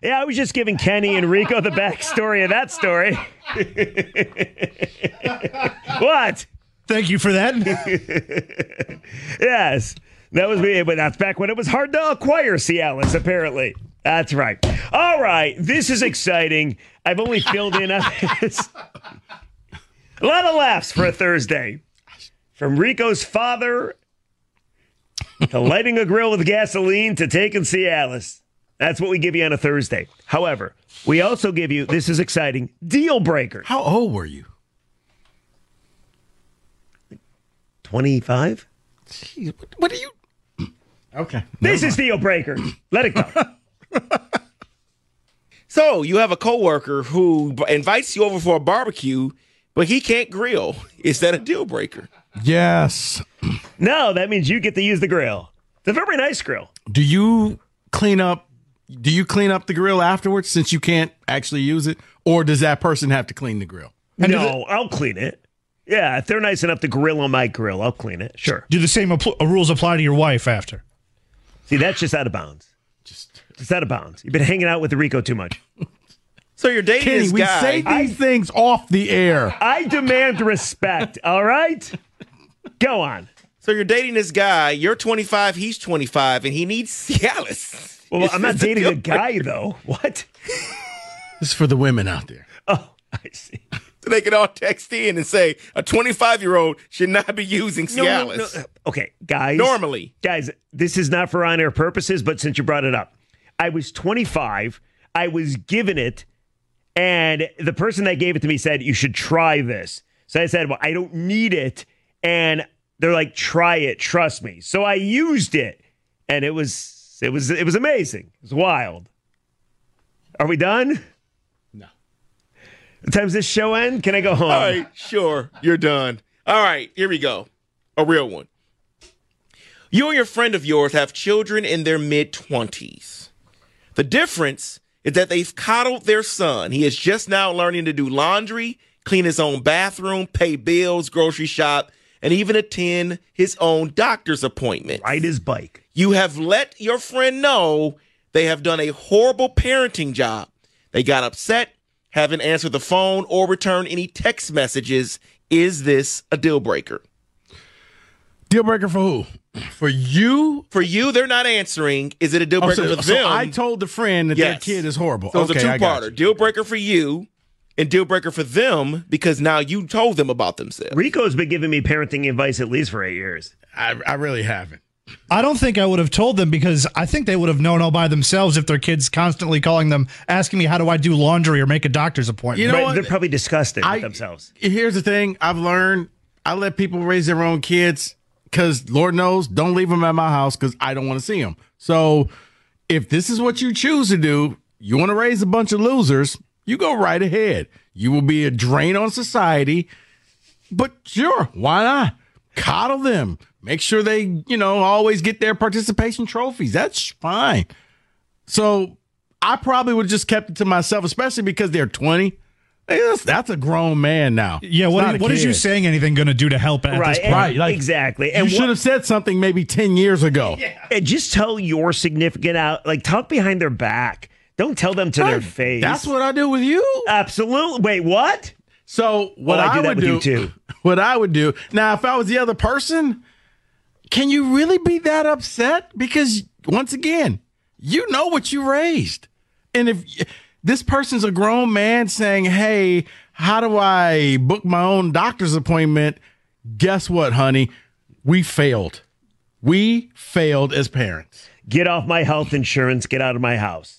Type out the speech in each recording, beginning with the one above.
Yeah, I was just giving Kenny and Rico the backstory of that story. What? Thank you for that. Yes, that was me. But that's back when it was hard to acquire Cialis, apparently. That's right. All right, this is exciting. I've only filled in on this. A lot of laughs for a Thursday. From Rico's father to lighting a grill with gasoline to taking Cialis. That's what we give you on a Thursday. However, we also give you, this is exciting, deal breakers. How old were you? 25? Jeez, what are you? Okay. This is deal breakers. Let it go. So you have a coworker who invites you over for a barbecue, but he can't grill. Is that a deal breaker? Yes. No, that means you get to use the grill. It's a very nice grill. Do you clean up the grill afterwards since you can't actually use it? Or does that person have to clean the grill? No, I'll clean it. Yeah, if they're nice enough to grill on my grill, I'll clean it. Sure. Do the same rules apply to your wife after? See, that's just out of bounds. Just out of bounds. You've been hanging out with Rico too much. So you're dating Kenny, this we guy. say these things off the air. I demand respect, all right? Go on. So you're dating this guy. You're 25. He's 25, and he needs Cialis. Well, I'm not dating a guy, though. What? This is for the women out there. Oh, I see. So they can all text in and say a 25-year-old should not be using Cialis. No. Okay, guys. Normally. Guys, this is not for on-air purposes, but since you brought it up. I was 25. I was given it, and the person that gave it to me said, you should try this. So I said, well, I don't need it. And they're like, try it. Trust me. So I used it, and it was amazing. It was wild. Are we done? No. What time's this show end? Can I go home? All right, sure. You're done. All right, here we go. A real one. You and your friend of yours have children in their mid-20s. The difference is that they've coddled their son. He is just now learning to do laundry, clean his own bathroom, pay bills, grocery shop, and even attend his own doctor's appointment. Ride his bike. You have let your friend know they have done a horrible parenting job. They got upset, haven't answered the phone or returned any text messages. Is this a deal breaker? Deal breaker for who? For you? For you, they're not answering. Is it a deal breaker for them? So I told the friend that their Yes. kid is horrible. So it's Okay, a I got two-parter. you. Deal breaker for you and deal breaker for them because now you told them about themselves. Rico's been giving me parenting advice at least for 8 years. I really haven't. I don't think I would have told them because I think they would have known all by themselves if their kid's constantly calling them, asking me, how do I do laundry or make a doctor's appointment? You know Right, what? they're probably disgusted with themselves. Here's the thing I've learned. I let people raise their own kids because Lord knows, don't leave them at my house because I don't want to see them. So if this is what you choose to do, you want to raise a bunch of losers, you go right ahead. You will be a drain on society, but sure, why not? Coddle them. Make sure they, always get their participation trophies. That's fine. So I probably would have just kept it to myself, especially because they're 20. That's a grown man now. Yeah, It's not a what is you kid. saying anything going to do to help at this point? Right, like, exactly. And you should have said something maybe 10 years ago. And just tell your significant out, like talk behind their back. Don't tell them to their face. That's what I do with you. Absolutely. Wait, what? So what I do that would with do, you too. What I would do now, if I was the other person, can you really be that upset? Because once again, you know what you raised, and if this person's a grown man saying, "Hey, how do I book my own doctor's appointment?" Guess what, honey? We failed. We failed as parents. Get off my health insurance. Get out of my house.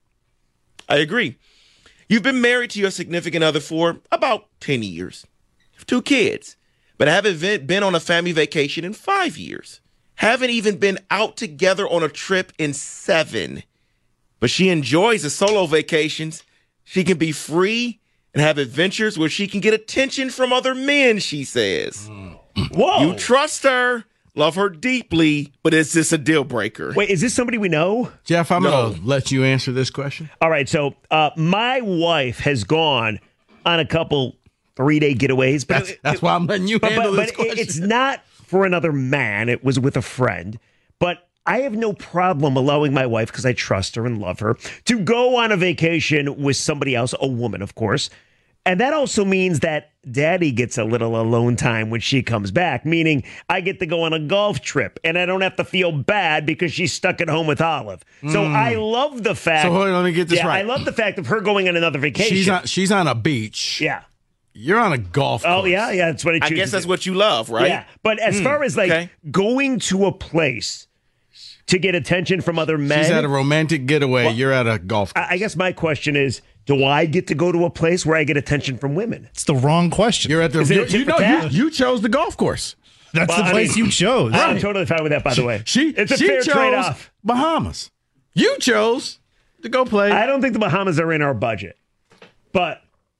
I agree. You've been married to your significant other for about 10 years. You have 2 kids, but haven't been on a family vacation in 5 years. Haven't even been out together on a trip in 7. But she enjoys the solo vacations. She can be free and have adventures where she can get attention from other men, she says. Whoa. You trust her, love her deeply, but is this a deal breaker? Wait, is this somebody we know? Jeff, I'm going to let you answer this question. All right. So my wife has gone on a couple 3-day getaways. But That's why I'm letting you handle this question. It's not for another man. It was with a friend. But I have no problem allowing my wife, because I trust her and love her, to go on a vacation with somebody else, a woman, of course. And that also means that daddy gets a little alone time when she comes back, meaning I get to go on a golf trip and I don't have to feel bad because she's stuck at home with Olive. So I love the fact. So hold on, let me get this right. I love the fact of her going on another vacation. She's on a beach. Yeah. You're on a golf course. Oh, yeah. That's what I choose. I guess that's what you love, right? Yeah. But as far as going to a place to get attention from other men. She's at a romantic getaway. You're at a golf course. I guess my question is, do I get to go to a place where I get attention from women? It's the wrong question. You're at the. Is it a tit for tat? You chose the golf course. That's the place you chose. I'm totally fine with that, by the way. It's a fair chose trade-off. Bahamas. You chose to go play. I don't think the Bahamas are in our budget, but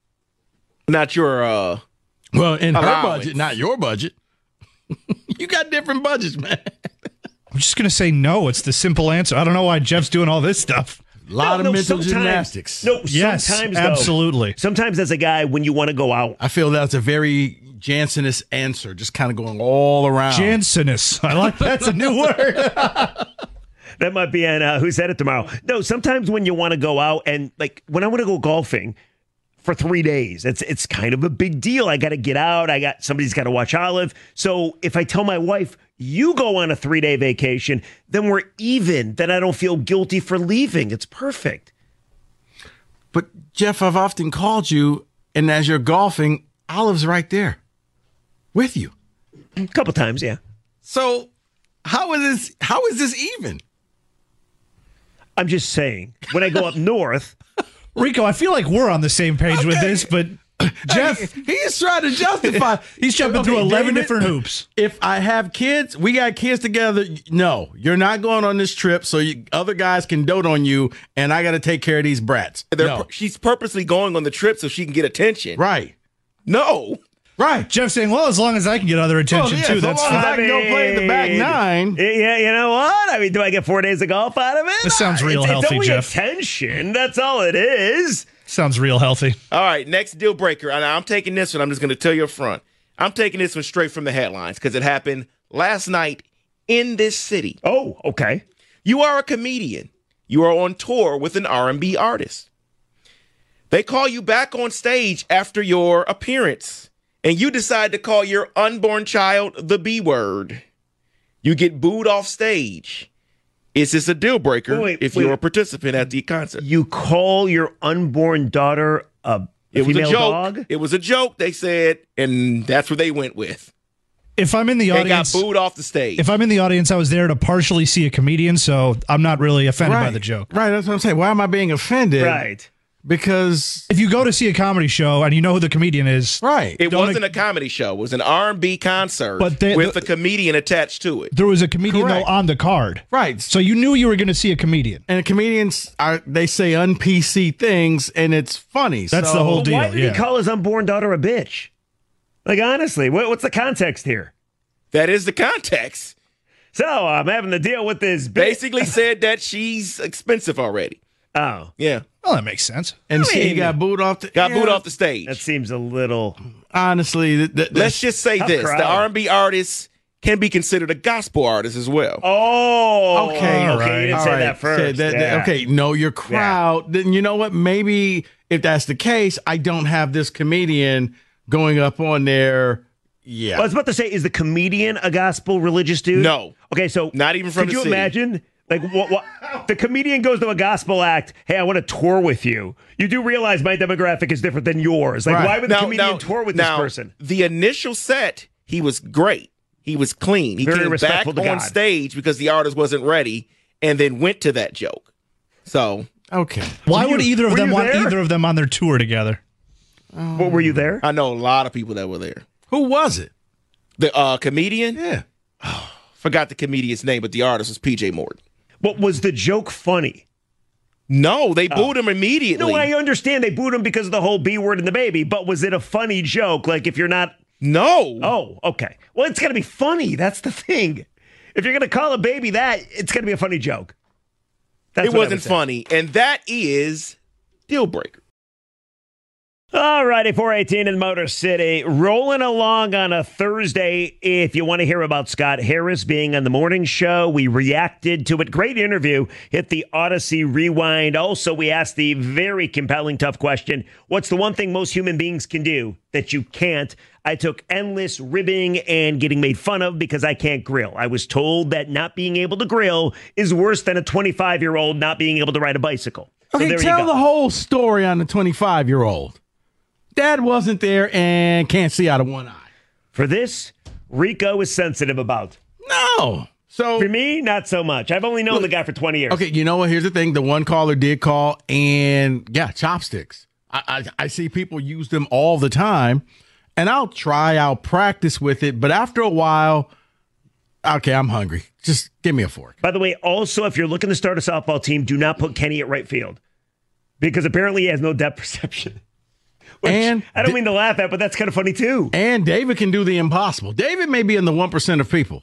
Not your well, in her allowance. budget, not your budget. You got different budgets, man. I'm just going to say no. It's the simple answer. I don't know why Jeff's doing all this stuff. A lot of mental sometimes- gymnastics. No, Yes, sometimes, though, absolutely. Sometimes as a guy, when you want to go out, I feel that's a very Jansenist answer, just kind of going all around. Jansenist. I like that's a new word. that might be on Who Said It Tomorrow. No, sometimes when you want to go out and like when I want to go golfing for 3 days, it's kind of a big deal. I got to get out. Somebody's got to watch Olive. So if I tell my wife, you go on a 3-day vacation, then we're even. Then I don't feel guilty for leaving. It's perfect. But Jeff, I've often called you, and as you're golfing, Olive's right there with you. A couple times, yeah. So how is this even? I'm just saying, when I go up north, Rico, I feel like we're on the same page with this, but Jeff, He is trying to justify. he's jumping through 11 David, different hoops. If I have kids, we got kids together. No, you're not going on this trip so other guys can dote on you, and I got to take care of these brats. No. She's purposely going on the trip so she can get attention. Right. No. Right. Jeff saying, well, as long as I can get other attention too, that's so long as fine. I can go play the back nine. Yeah, you know what? I mean, do I get 4 days of golf out of it? This sounds real it's healthy, only Jeff. attention. That's all it is. Sounds real healthy. All right, next deal breaker. And I'm taking this one. I'm just going to tell you up front. I'm taking this one straight from the headlines because it happened last night in this city. Oh, okay. You are a comedian. You are on tour with an R&B artist. They call you back on stage after your appearance, and you decide to call your unborn child the B word. You get booed off stage. Is this a deal breaker if you're a participant at the concert? You call your unborn daughter a female dog? It was a joke, they said, and that's what they went with. If I'm in the They audience, got booed off the stage. if I'm in the audience, I was there to partially see a comedian, so I'm not really offended by the joke. Right. That's what I'm saying. Why am I being offended? Right. Because If you go to see a comedy show and you know who the comedian is, right. It Don't wasn't a comedy show. It was an R&B concert But with a comedian attached to it. there was a comedian though Correct. on the card. Right. So you knew you were going to see a comedian. And comedians they say un-PC things, and it's funny. That's So- the whole But deal. why did Yeah. he call his unborn daughter a bitch? Like, honestly, what's the context here? That is the context. So I'm having to deal with this bitch. Basically said that she's expensive already. Oh, Yeah. Well, that makes sense. And I he mean, got booed off the Got booed off the stage. that seems a little. Honestly, Let's just say Tough this. crowd. The R&B artist can be considered a gospel artist as well. Oh, Okay, okay. right. You didn't all say right. that first. Yeah. Okay, know your crowd. Then you know what? Maybe if that's the case, I don't have this comedian going up on there. Yeah. I was about to say, is the comedian a gospel religious dude? No. Okay, so Not even from could the you city. imagine? Like, what? The comedian goes to a gospel act. Hey, I want to tour with you. You do realize my demographic is different than yours. Like, Right. why would the comedian tour with this person? The initial set, he was great. He was clean. He Very came back respectful to on God. stage because the artist wasn't ready and then went to that joke. So Okay. Why Were would you- either of were them you want there? either of them on their tour together? What, were you there? I know a lot of people that were there. Who was it? The comedian, Yeah. forgot the comedian's name, but the artist was PJ Morton. What was the joke funny? No, they booed him immediately. No, I understand they booed him because of the whole B word and the baby, but was it a funny joke? Like, if you're not. No. Oh, okay. Well, it's got to be funny. That's the thing. If you're going to call a baby that, it's going to be a funny joke. That's it what I wasn't would say. funny. And that is deal breaker. All righty, 418 in Motor City. Rolling along on a Thursday. If you want to hear about Scott Harris being on the morning show, we reacted to it. Great interview. Hit the Odyssey Rewind. Also, we asked the very compelling, tough question. What's the one thing most human beings can do that you can't? I took endless ribbing and getting made fun of because I can't grill. I was told that not being able to grill is worse than a 25-year-old not being able to ride a bicycle. So Okay, there you tell go. the whole story on the 25-year-old. Dad wasn't there and can't see out of one eye. For this, Rico is sensitive about. No. So For me, not so much. I've only known the guy for 20 years. okay, you know what? Here's the thing. The one caller did call, and yeah, chopsticks. I see people use them all the time, and I'll practice with it, but after a while, okay, I'm hungry. Just give me a fork. By the way, also, if you're looking to start a softball team, do not put Kenny at right field because apparently he has no depth perception. Which, And I don't mean to laugh at, but that's kind of funny too. And David can do the impossible. David may be in the 1% of people.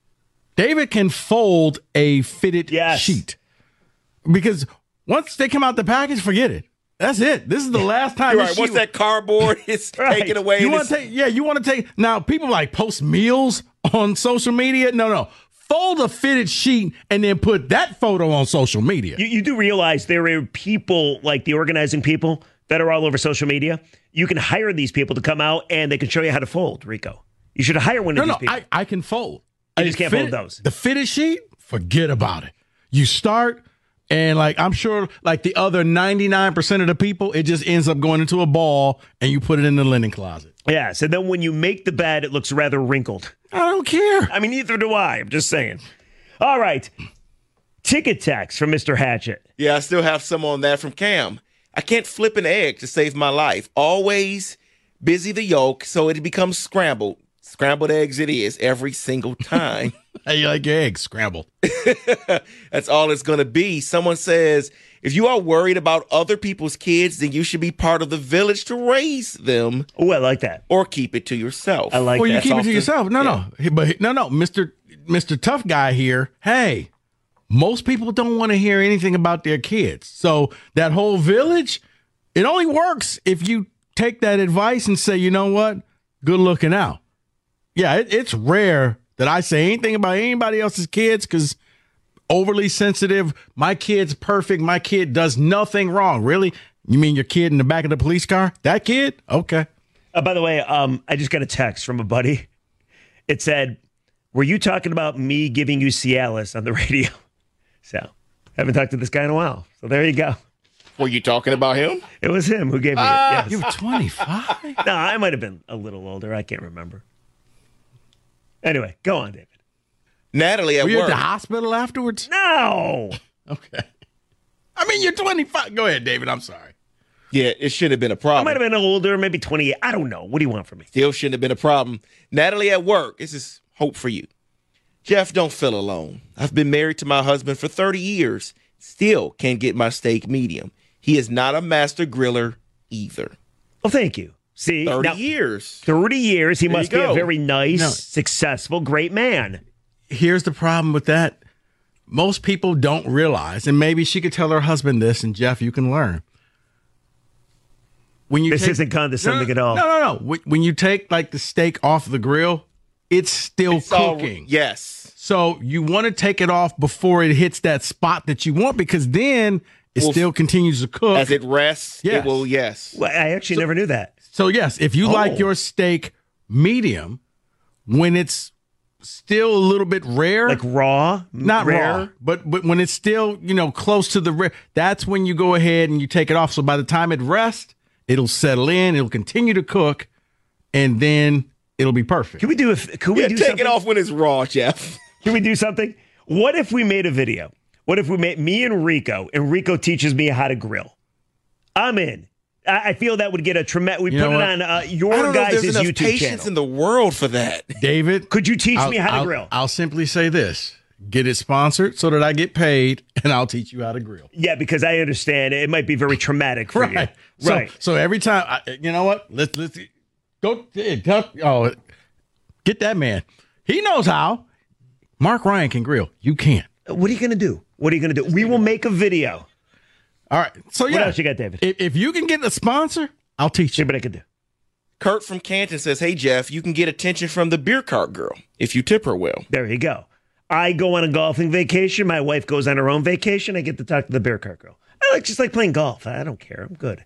David can fold a fitted Yes. sheet. Because once they come out the package, forget it. That's it. This is the last time. You're this right. Once sheet- that cardboard is Right. taken away, you and want to it's- you want to take now. People like post meals on social media. No. Fold a fitted sheet and then put that photo on social media. You do realize there are people like the organizing people that are all over social media. You can hire these people to come out and they can show you how to fold, Rico. You should hire one of these people. I can fold. You just A can't fold those. The fitted sheet, forget about it. You start, and like I'm sure, like the other 99% of the people, it just ends up going into a ball, and you put it in the linen closet. Yeah, so then when you make the bed, it looks rather wrinkled. I don't care. I mean, neither do I. I'm just saying. All right. Ticket text from Mr. Hatchet. Yeah, I still have some on that from Cam. I can't flip an egg to save my life. Always busy the yolk so it becomes scrambled. Scrambled eggs it is every single time. How you like your eggs scrambled? That's all it's going to be. Someone says, if you are worried about other people's kids, then you should be part of the village to raise them Oh, I like that. or keep it to yourself. I like Well, you that. keep it to often- yourself. No. Mr. Tough Guy here. Hey, most people don't want to hear anything about their kids. So that whole village, it only works if you take that advice and say, you know what? Good looking out. Yeah, it's rare that I say anything about anybody else's kids because overly sensitive. My kid's perfect. My kid does nothing wrong. Really? You mean your kid in the back of the police car? That kid? Okay. By the way, I just got a text from a buddy. It said, were you talking about me giving you Cialis on the radio? So, haven't talked to this guy in a while. So there you go. Were you talking about him? It was him who gave me it. Yes. You were 25? No, I might have been a little older. I can't remember. Anyway, go on, David. Natalie at Were you at work. the hospital afterwards? No. Okay. I mean, you're 25. Go ahead, David. I'm sorry. Yeah, it shouldn't have been a I problem. might have been older, maybe 28. I don't know. What do you want from me? Still shouldn't have been a problem. Natalie at work. This is hope for you. Jeff, don't feel alone. I've been married to my husband for 30 years. Still can't get my steak medium. He is not a master griller either. Well, thank you. See, 30 now, years. 30 years. He There must you be a go. very nice, No. successful, great man. Here's the problem with that. Most people don't realize, and maybe she could tell her husband this, and Jeff, you can learn. When you This isn't condescending at all. No. When you take like the steak off the grill, it's still It's all- cooking. yes. So you want to take it off before it hits that spot that you want, because then it Well, still continues to cook. As it rests, Yes. it will, yes. Well, I actually never knew that. So yes, if you Oh. like your steak medium, when it's still a little bit rare, Like raw, not rare. raw, but when it's still close to the rare, that's when you go ahead and you take it off. So by the time it rests, it'll settle in, it'll continue to cook, and then it'll be perfect. Can we do? Could we Yeah, do take something? it off when it's raw, Jeff. Can we do something? What if we made a video? What if we made me and Rico teaches me how to grill? I'm in. I feel that would get a tremendous. We You put know it what? on your I don't know if guys' there's enough YouTube patience channel. in the world for that. David, Could you teach me how to grill? I'll simply say this: get it sponsored so that I get paid, and I'll teach you how to grill. Yeah, because I understand it might be very traumatic for Right. you. Right. So every time, you know what? Let's go. Oh, get that man. He knows how. Mark Ryan can grill. You can't. What are you going to do? What are you going to do? We will make a video. All right. So yeah. else you got, David? If you can get a sponsor, I'll teach See you. what I can do. Kurt from Canton says, hey, Jeff, you can get attention from the beer cart girl if you tip her well. There you go. I go on a golfing vacation. My wife goes on her own vacation. I get to talk to the beer cart girl. I just like playing golf. I don't care. I'm good.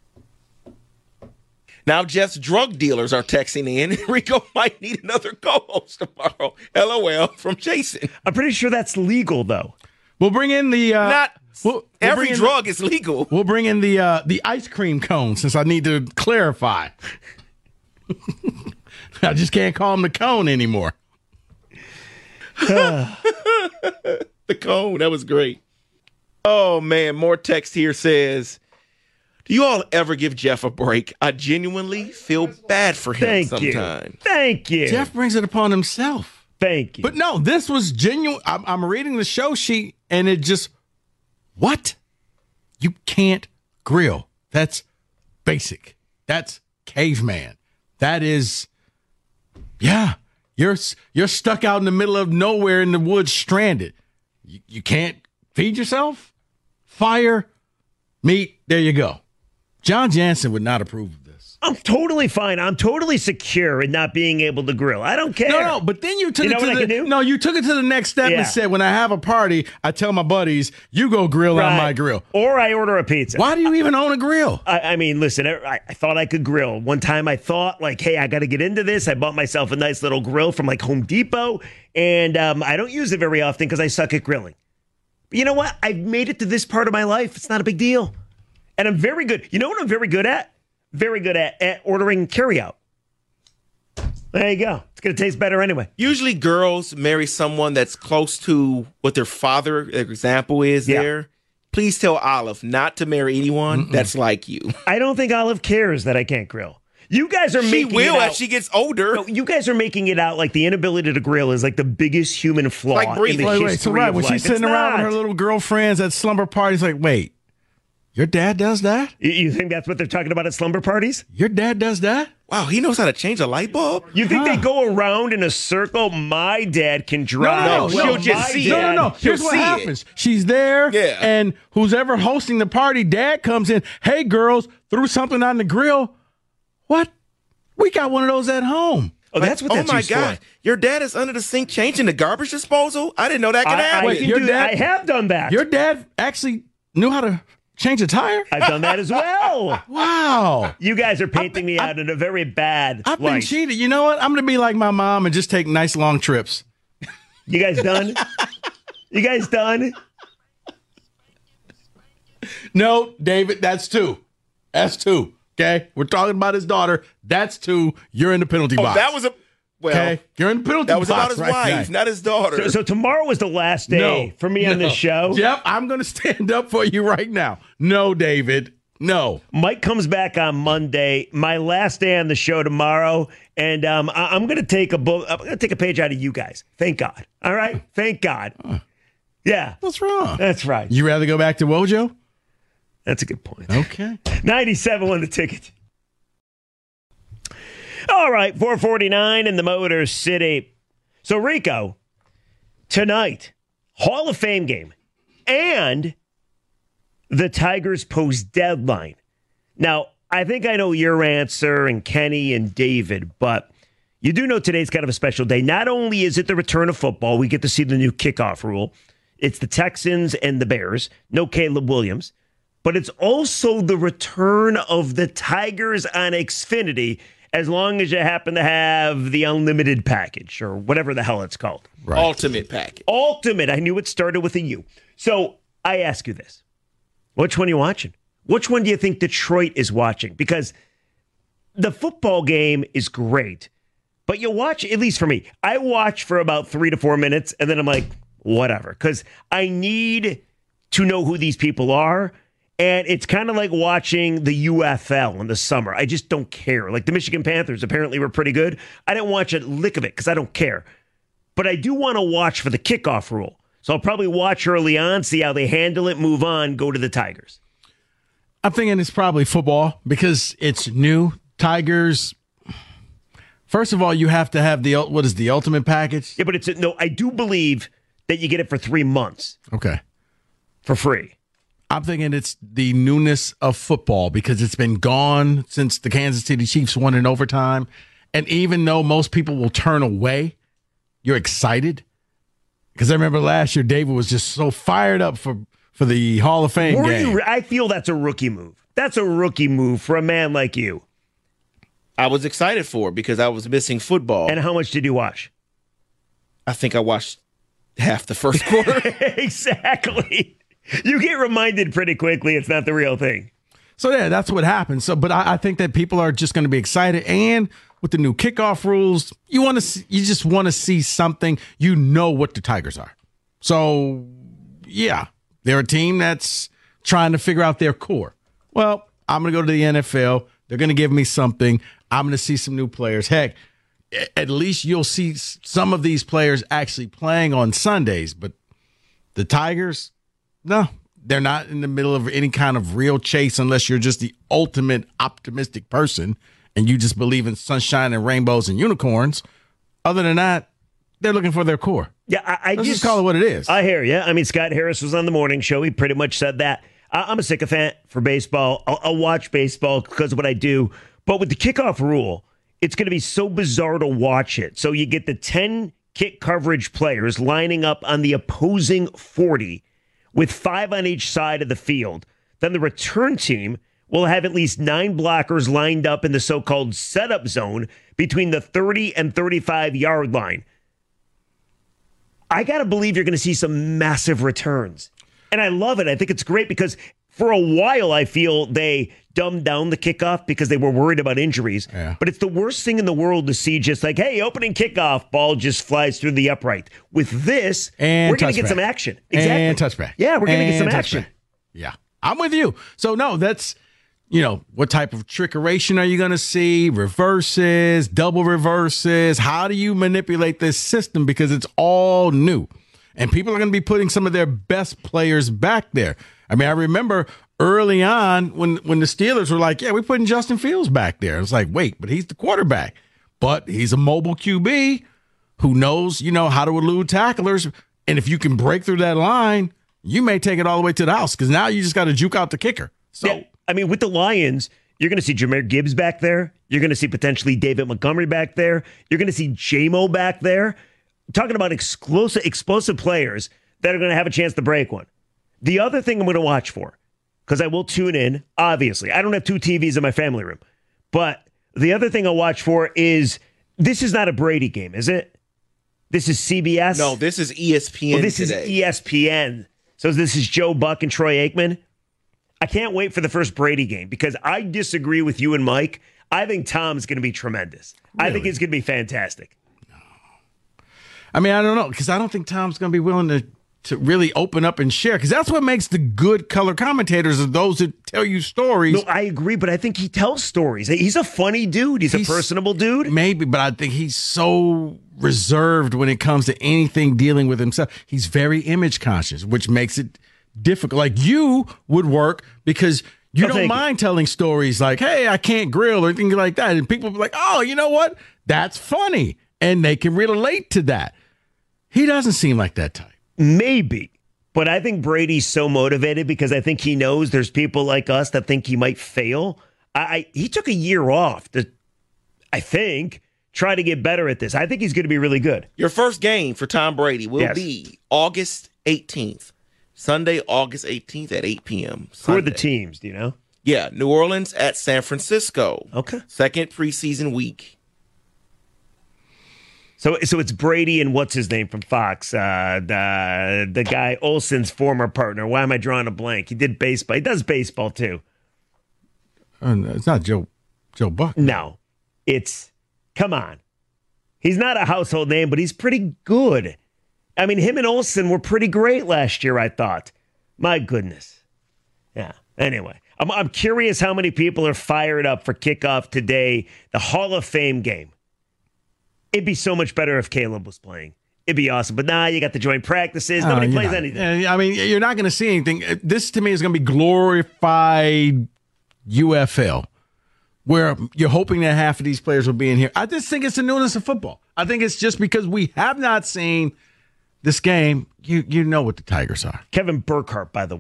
Now Jeff's drug dealers are texting in. Rico might need another co-host tomorrow. LOL from Jason. I'm pretty sure that's legal, though. We'll bring in the Not we'll every bring in drug is legal. We'll bring in the ice cream cone since I need to clarify. I just can't call him the cone anymore. The cone, that was great. Oh, man, more text here says, do you all ever give Jeff a break? I genuinely feel bad for him Thank you. sometimes. Thank you. Jeff brings it upon himself. Thank you. But no, this was genuine. I'm reading the show sheet and it just, what? You can't grill. That's basic. That's caveman. That is, yeah. You're stuck out in the middle of nowhere in the woods, stranded. You can't feed yourself. Fire, meat. There you go. John Jansen would not approve of this. I'm totally fine. I'm totally secure in not being able to grill. I don't care. No, but then you took You it know to what I can do? no, you took it to the next step Yeah. and said, when I have a party, I tell my buddies, you go grill on my grill. Or I order a pizza. Why do you even own a grill? I mean, listen, I thought I could grill. One time I thought, like, hey, I got to get into this. I bought myself a nice little grill from, like, Home Depot, and I don't use it very often because I suck at grilling. But you know what? I've made it to this part of my life. It's not a big deal. And I'm very good. You know what I'm very good at? Very good at ordering carryout. There you go. It's going to taste better anyway. Usually girls marry someone that's close to what their father example is Yeah. there. Please tell Olive not to marry anyone that's like you. I don't think Olive cares that I can't grill. You guys are She making will it out. as she gets older. No, you guys are making it out like the inability to grill is like the biggest human flaw Like in breathing. the Wait, history so right, of when life. she's sitting It's around with not. her little girlfriends at slumber parties, like, wait, your dad does that? You think that's what they're talking about at slumber parties? Your dad does that? Wow, he knows how to change a light bulb. You think they go around in a circle? My dad can drive. No, she'll my just see it. dad- No. She'll Here's what see it. happens. She's there, Yeah. and who's ever hosting the party, dad comes in, hey, girls, threw something on the grill. What? We got one of those at home. Oh, that's what that's oh my used God. for. Your dad is under the sink changing the garbage disposal? I didn't know that could happen. I can your do dad- that. I have done that. Your dad actually knew how to change a tire? I've done that as well. Wow. You guys are painting me out in a very bad I've been light. cheated. You know what? I'm going to be like my mom and just take nice long trips. You guys done? You guys done? No, David, that's two. That's two. Okay? We're talking about his daughter. That's two. You're in the penalty box. That was a well. Okay? You're in the penalty That was box about his right wife, now. not his daughter. So tomorrow was the last day for me on this show. Yep, I'm going to stand up for you right now. No, David. No. Mike comes back on Monday. My last day on the show tomorrow, and I'm going to take a book. I'm going to take a page out of you guys. Thank God. All right. Thank God. Yeah, What's wrong? that's right. You rather go back to Wojo? That's a good point. Okay. 97 won the ticket. All right, 449 in the Motor City. So Rico, tonight, Hall of Fame game, and the Tigers post deadline. Now, I think I know your answer and Kenny and David, but you do know today's kind of a special day. Not only is it the return of football, we get to see the new kickoff rule. It's the Texans and the Bears. No Caleb Williams. But it's also the return of the Tigers on Xfinity, as long as you happen to have the unlimited package or whatever the hell it's called. Right. Ultimate package. Ultimate. I knew it started with a U. So I ask you this. Which one are you watching? Which one do you think Detroit is watching? Because the football game is great, but you watch, at least for me, I watch for about 3 to 4 minutes, and then I'm like, whatever, because I need to know who these people are. And it's kind of like watching the UFL in the summer. I just don't care. Like the Michigan Panthers apparently were pretty good. I didn't watch a lick of it because I don't care. But I do want to watch for the kickoff rule. So I'll probably watch early on, see how they handle it, move on, go to the Tigers. I'm thinking it's probably football because it's new. Tigers. First of all, you have to have what is the ultimate package? Yeah, but no, I do believe that you get it for 3 months Okay. for free. I'm thinking it's the newness of football because it's been gone since the Kansas City Chiefs won in overtime. And even though most people will turn away, you're excited. Because I remember last year, David was just so fired up for the Hall of Fame game. I feel that's a rookie move. That's a rookie move for a man like you. I was excited for it because I was missing football. And how much did you watch? I think I watched half the first quarter. Exactly. You get reminded pretty quickly it's not the real thing. So, yeah, that's what happened. So, but I think that people are just going to be excited. And with the new kickoff rules, you just want to see something. You know what the Tigers are. So, yeah, they're a team that's trying to figure out their core. Well, I'm going to go to the NFL. They're going to give me something. I'm going to see some new players. Heck, at least you'll see some of these players actually playing on Sundays. But the Tigers, no, they're not in the middle of any kind of real chase unless you're just the ultimate optimistic person and you just believe in sunshine and rainbows and unicorns. Other than that, they're looking for their core. Yeah, Let's just call it what it is. I hear you. I mean, Scott Harris was on the morning show. He pretty much said that. I'm a sycophant for baseball. I'll watch baseball because of what I do. But with the kickoff rule, it's going to be so bizarre to watch it. So you get the 10 kick coverage players lining up on the opposing 40 with 5 on each side of the field. Then the return team will have at least 9 blockers lined up in the so-called setup zone between the 30 and 35-yard line. I got to believe you're going to see some massive returns. And I love it. I think it's great because for a while I feel they dumbed down the kickoff because they were worried about injuries. Yeah. But it's the worst thing in the world to see just like, hey, opening kickoff, ball just flies through the upright. With this, and we're going to get some action. Exactly. And touchback. Yeah, we're going to get some action. Touchback. Yeah, I'm with you. So, no, that's, what type of trickeration are you going to see? Reverses, double reverses. How do you manipulate this system? Because it's all new. And people are going to be putting some of their best players back there. I mean, I remember early on when the Steelers were like, yeah, we're putting Justin Fields back there. It's like, wait, but he's the quarterback. But he's a mobile QB who knows, how to elude tacklers. And if you can break through that line, you may take it all the way to the house because now you just got to juke out the kicker. So, yeah, I mean, with the Lions, you're going to see Jahmyr Gibbs back there. You're going to see potentially David Montgomery back there. You're going to see J-Mo back there. Talking about explosive players that are going to have a chance to break one. The other thing I'm going to watch for, because I will tune in, obviously. I don't have 2 TVs in my family room. But the other thing I'll watch for is, this is not a Brady game, is it? This is CBS? No, this is ESPN this today. Is ESPN. So this is Joe Buck and Troy Aikman. I can't wait for the first Brady game because I disagree with you and Mike. I think Tom's going to be tremendous. Really? I think he's going to be fantastic. I mean, I don't know, because I don't think Tom's going to be willing to really open up and share, because that's what makes the good color commentators are those that tell you stories. No, I agree, but I think he tells stories. He's a funny dude. He's a personable dude. Maybe, but I think he's so reserved when it comes to anything dealing with himself. He's very image conscious, which makes it difficult. Like you would work because you don't mind telling stories like, hey, I can't grill or anything like that. And people be like, oh, you know what? That's funny. And they can relate to that. He doesn't seem like that type. Maybe. But I think Brady's so motivated because I think he knows there's people like us that think he might fail. He took a year off to, I think, try to get better at this. I think he's going to be really good. Your first game for Tom Brady will be August 18th. Sunday, August 18th at 8 p.m. Who are the teams, do you know? Yeah, New Orleans at San Francisco. Okay. Second preseason week. So it's Brady and what's his name from Fox? The guy, Olsen's former partner. Why am I drawing a blank? He did baseball. He does baseball too. It's not Joe Buck. No. Come on. He's not a household name, but he's pretty good. I mean, him and Olsen were pretty great last year, I thought. My goodness. Yeah. Anyway, I'm curious how many people are fired up for kickoff today, the Hall of Fame game. It'd be so much better if Caleb was playing. It'd be awesome. But you got the joint practices. Nobody plays anything. I mean, you're not going to see anything. This, to me, is going to be glorified UFL, where you're hoping that half of these players will be in here. I just think it's the newness of football. I think it's just because we have not seen this game. You know what the Tigers are. Kevin Burkhardt, by the way.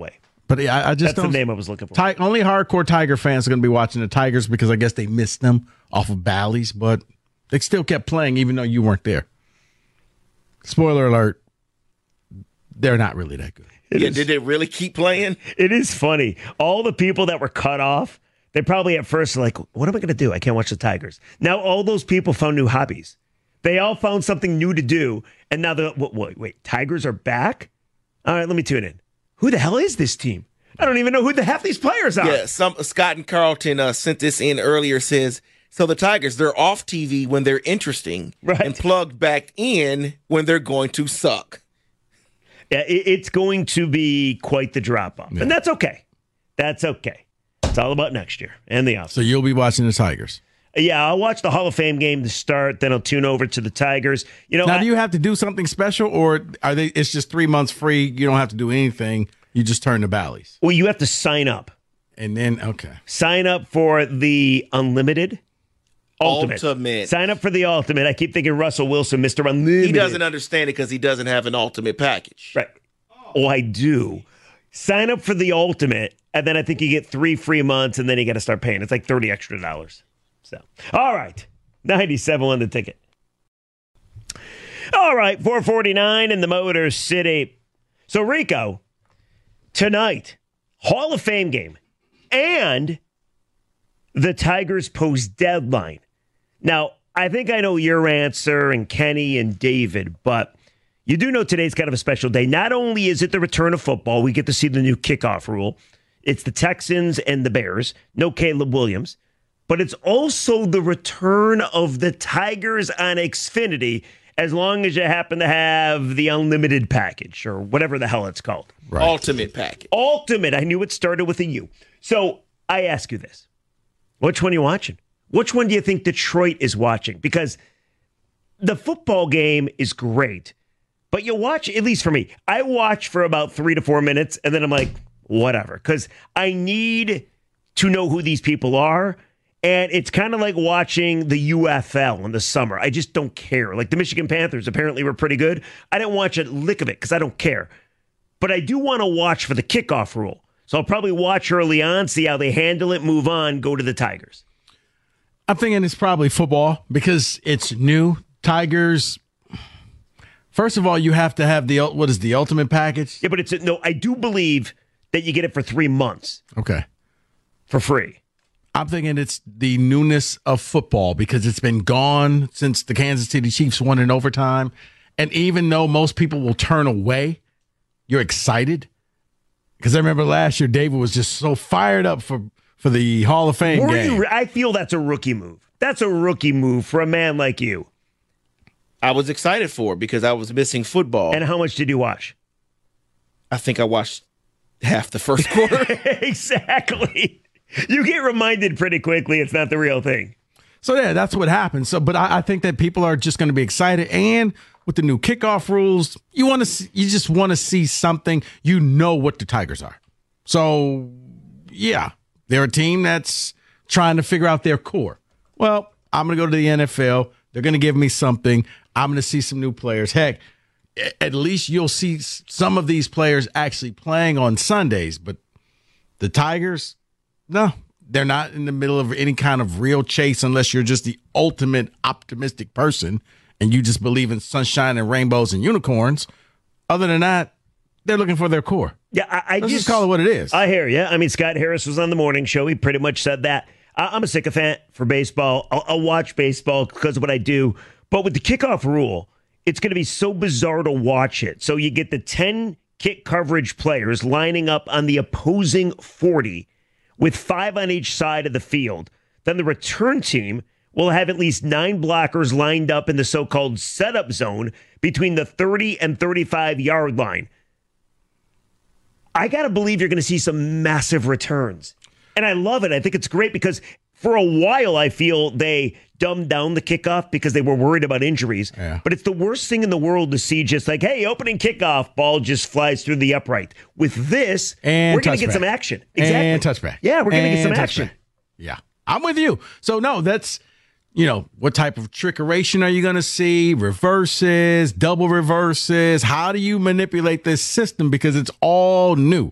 But I just That's the don't. name I was looking for. Only hardcore Tiger fans are going to be watching the Tigers because I guess they missed them off of Bally's, but they still kept playing even though you weren't there. Spoiler alert, they're not really that good. Did they really keep playing? It is funny. All the people that were cut off, they probably at first were like, what am I going to do? I can't watch the Tigers. Now all those people found new hobbies. They all found something new to do, and now they're, wait, Tigers are back? All right, let me tune in. Who the hell is this team? I don't even know who the half these players are. Yeah, Scott and Carlton sent this in earlier, says, so the Tigers, they're off TV when they're interesting and plugged back in when they're going to suck. Yeah, it's going to be quite the drop-off, and that's okay. That's okay. It's all about next year and the offseason. So you'll be watching the Tigers. Yeah, I'll watch the Hall of Fame game to start, then I'll tune over to the Tigers. Now, do you have to do something special, or are they? It's just 3 months free. You don't have to do anything. You just turn to Bally's. Well, you have to sign up. And then, okay. Sign up for the Unlimited. Ultimate. Sign up for the Ultimate. I keep thinking Russell Wilson, Mr. Unlimited. He doesn't understand it because he doesn't have an Ultimate package. Right. Oh, I do. Sign up for the Ultimate, and then I think you get 3 free months, and then you got to start paying. It's like $30 extra. So, all right, 97 on the ticket. All right, 449 in the Motor City. So, Rico, tonight, Hall of Fame game and the Tigers post deadline. Now, I think I know your answer and Kenny and David, but you do know today's kind of a special day. Not only is it the return of football, we get to see the new kickoff rule. It's the Texans and the Bears. No Caleb Williams. But it's also the return of the Tigers on Xfinity, as long as you happen to have the unlimited package or whatever the hell it's called. Right. Ultimate package. Ultimate. I knew it started with a U. So I ask you this. Which one are you watching? Which one do you think Detroit is watching? Because the football game is great, but you watch, at least for me, I watch for about 3 to 4 minutes, and then I'm like, whatever. Because I need to know who these people are. And it's kind of like watching the UFL in the summer. I just don't care. Like the Michigan Panthers apparently were pretty good. I didn't watch a lick of it because I don't care. But I do want to watch for the kickoff rule. So I'll probably watch early on, see how they handle it, move on, go to the Tigers. I'm thinking it's probably football because it's new. Tigers, first of all, you have to have the ultimate package? Yeah, but no, I do believe that you get it for 3 months. Okay. For free. I'm thinking it's the newness of football because it's been gone since the Kansas City Chiefs won in overtime. And even though most people will turn away, you're excited. Because I remember last year, David was just so fired up for the Hall of Fame game. I feel that's a rookie move. That's a rookie move for a man like you. I was excited for it because I was missing football. And how much did you watch? I think I watched half the first quarter. Exactly. You get reminded pretty quickly it's not the real thing. So, yeah, that's what happened. So, but I think that people are just going to be excited. And with the new kickoff rules, you just want to see something. You know what the Tigers are. So, yeah, they're a team that's trying to figure out their core. Well, I'm going to go to the NFL. They're going to give me something. I'm going to see some new players. Heck, at least you'll see some of these players actually playing on Sundays. But the Tigers, no, they're not in the middle of any kind of real chase unless you're just the ultimate optimistic person and you just believe in sunshine and rainbows and unicorns. Other than that, they're looking for their core. Yeah, Let's just call it what it is. I hear you. I mean, Scott Harris was on the morning show. He pretty much said that. I'm a sycophant for baseball. I'll watch baseball because of what I do. But with the kickoff rule, it's going to be so bizarre to watch it. So you get the 10 kick coverage players lining up on the opposing 40 with 5 on each side of the field. Then the return team will have at least 9 blockers lined up in the so-called setup zone between the 30 and 35-yard line. I got to believe you're going to see some massive returns. And I love it. I think it's great because for a while I feel they dumbed down the kickoff because they were worried about injuries. Yeah. But it's the worst thing in the world to see just like, hey, opening kickoff, ball just flies through the upright. With this, and we're going to get some action. Exactly. And touchback. Yeah, we're going to get some action. Yeah, I'm with you. So, no, that's, what type of trickeration are you going to see? Reverses, double reverses. How do you manipulate this system? Because it's all new.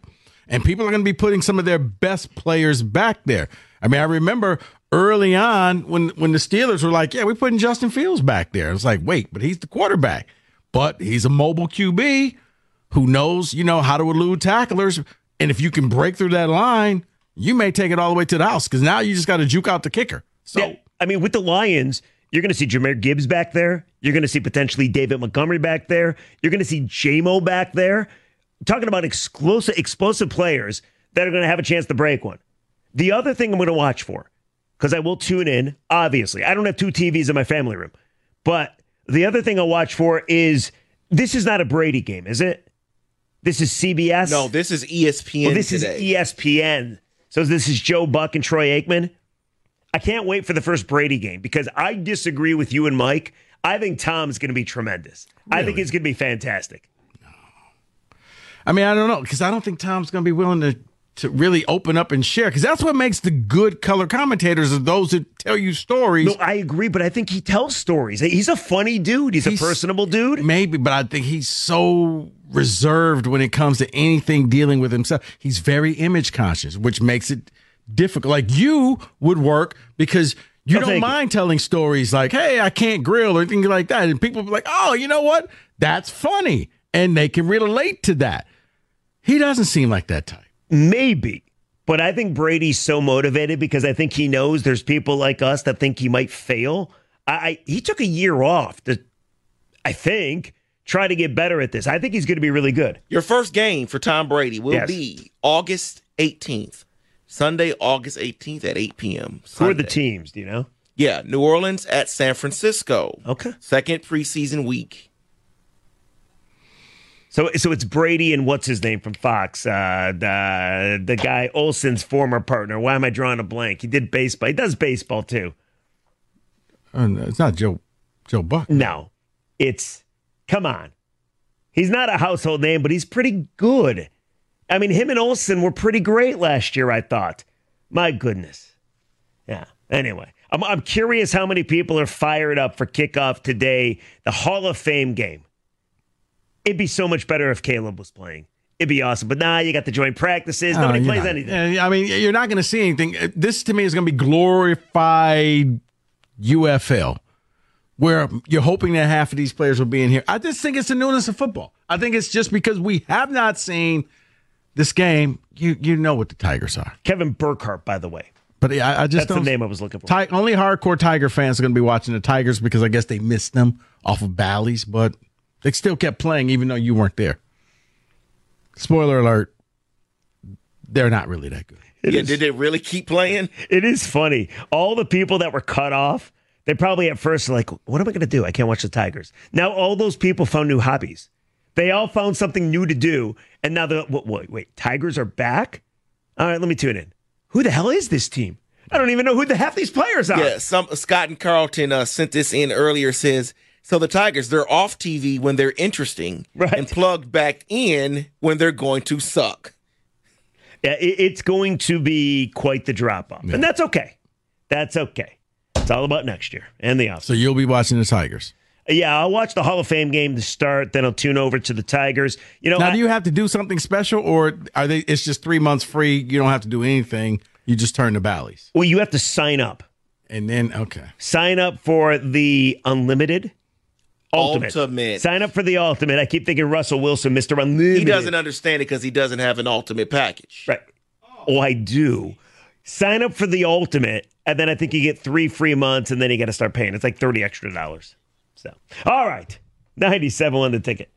And people are going to be putting some of their best players back there. I mean, I remember early on when the Steelers were like, yeah, we're putting Justin Fields back there. It's like, wait, but he's the quarterback. But he's a mobile QB who knows, how to elude tacklers. And if you can break through that line, you may take it all the way to the house because now you just got to juke out the kicker. So, yeah, I mean, with the Lions, you're going to see Jahmyr Gibbs back there. You're going to see potentially David Montgomery back there. You're going to see J-Mo back there. Talking about explosive players that are going to have a chance to break one. The other thing I'm going to watch for, because I will tune in, obviously. I don't have 2 TVs in my family room. But the other thing I'll watch for is, this is not a Brady game, is it? This is CBS? No, this is ESPN this today. is ESPN. So this is Joe Buck and Troy Aikman. I can't wait for the first Brady game because I disagree with you and Mike. I think Tom's going to be tremendous. Really? I think it's going to be fantastic. I mean, I don't know, because I don't think Tom's going to be willing to really open up and share, because that's what makes the good color commentators are those that tell you stories. No, I agree, but I think he tells stories. He's a funny dude. He's a personable dude. Maybe, but I think he's so reserved when it comes to anything dealing with himself. He's very image conscious, which makes it difficult. Like, you would work because you don't mind telling stories like, hey, I can't grill or anything like that. And people be like, oh, you know what? That's funny. And they can relate to that. He doesn't seem like that type. Maybe. But I think Brady's so motivated because I think he knows there's people like us that think he might fail. He took a year off to, I think, try to get better at this. I think he's going to be really good. Your first game for Tom Brady will be August 18th. Sunday, August 18th at 8 p.m. Who are the teams, do you know? Yeah, New Orleans at San Francisco. Okay. Second preseason week. So it's Brady and what's his name from Fox? The guy, Olsen's former partner. Why am I drawing a blank? He did baseball. He does baseball, too. It's not Joe Buck. No. Come on. He's not a household name, but he's pretty good. I mean, him and Olsen were pretty great last year, I thought. My goodness. Yeah. Anyway, I'm curious how many people are fired up for kickoff today, the Hall of Fame game. It'd be so much better if Caleb was playing. It'd be awesome. But you got the joint practices. Nobody plays anything. I mean, you're not going to see anything. This, to me, is going to be glorified UFL, where you're hoping that half of these players will be in here. I just think it's the newness of football. I think it's just because we have not seen this game. You know what the Tigers are. Kevin Burkhardt, by the way. But I just That's the name I was looking for. Only hardcore Tiger fans are going to be watching the Tigers because I guess they missed them off of Bally's, but they still kept playing even though you weren't there. Spoiler alert, they're not really that good. Did they really keep playing? It is funny. All the people that were cut off, they probably at first were like, what am I going to do? I can't watch the Tigers. Now all those people found new hobbies. They all found something new to do, and now they're, wait, Tigers are back? All right, let me tune in. Who the hell is this team? I don't even know who the half these players are. Yeah, Scott and Carlton sent this in earlier, says, so the Tigers, they're off TV when they're interesting and plugged back in when they're going to suck. Yeah, it's going to be quite the drop-off. Yeah. And that's okay. That's okay. It's all about next year and the offseason. So you'll be watching the Tigers. Yeah, I'll watch the Hall of Fame game to start, then I'll tune over to the Tigers. Now, do you have to do something special, or it's just 3 months free, you don't have to do anything, you just turn to Bally's? Well, you have to sign up. And then, okay. Sign up for the Unlimited. Ultimate. Sign up for the Ultimate. I keep thinking Russell Wilson, Mr. Unlimited. He doesn't understand it because he doesn't have an Ultimate package. Right. Oh, I do. Sign up for the Ultimate, and then I think you get 3 free months, and then you got to start paying. It's like $30 extra. So, all right. 97 on the ticket.